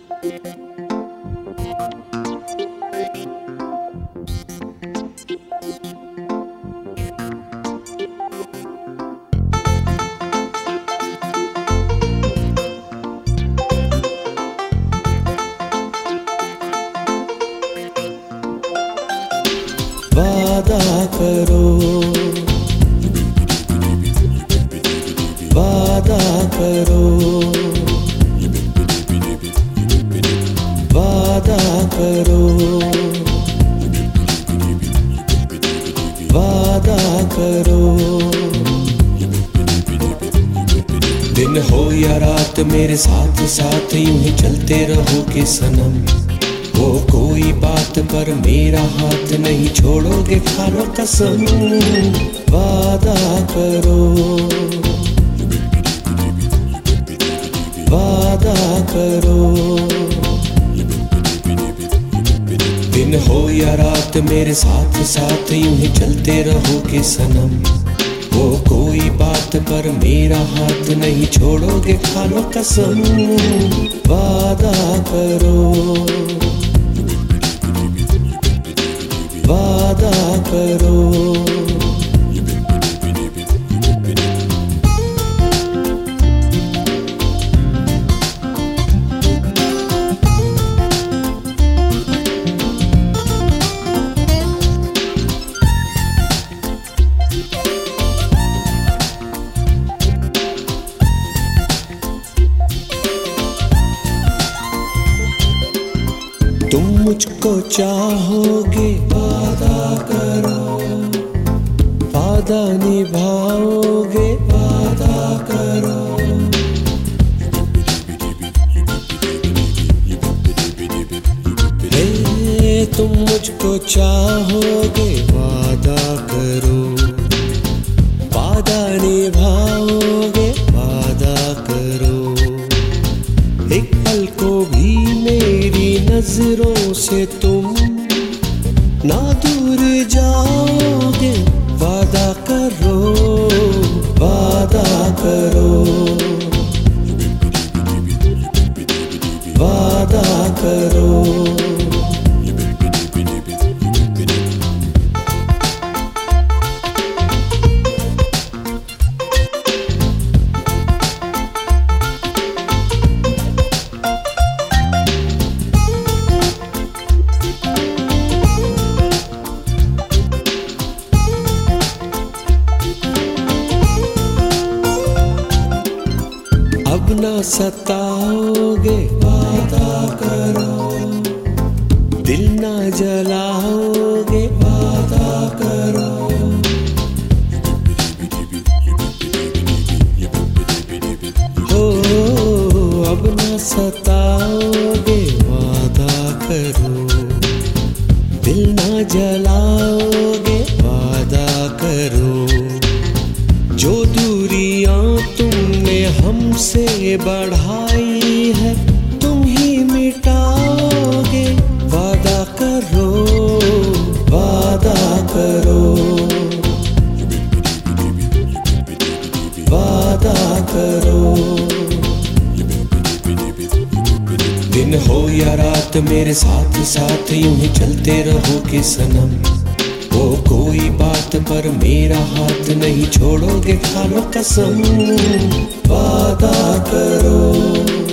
वादा करो, वादा करो, वादा करो, वादा करो। दिन हो या रात मेरे साथ साथ यूं ही चलते रहोगे सनम। वो कोई बात पर मेरा हाथ नहीं छोड़ोगे, खानो कसम। वादा करो, वादा करो। दिन हो या रात मेरे साथ साथ यूं ही चलते रहोगे सनम। वो कोई बात पर मेरा हाथ नहीं छोड़ोगे, खानो कसम। वादा करो, वादा करो। तुम मुझको चाहोगे, वादा करो। वादा निभाओगे, वादा करो। हे तुम मुझको चाहोगे, वादा करो। वादा निभाओगे, वादा करो। एक पल को भी मेरी नजरों से तुम ना दूर जाओगे, वादा करो, वादा करो, वादा करो। अब ना सताओगे, वादा करो। दिल ना जलाओगे, वादा करो। हो अब ना सताओगे, वादा करो। दिल ना जलाओगे, वादा करो। जो दूरियां तुमने हमसे बढ़ाई है, तुम ही मिटाओगे, वादा करो, वादा करो, वादा करो। दिन हो या रात मेरे साथ साथ यूं ही चलते रहोगे सनम। वो कोई बात पर मेरा हाथ नहीं छोड़ोगे, खानो कसम। वादा करो।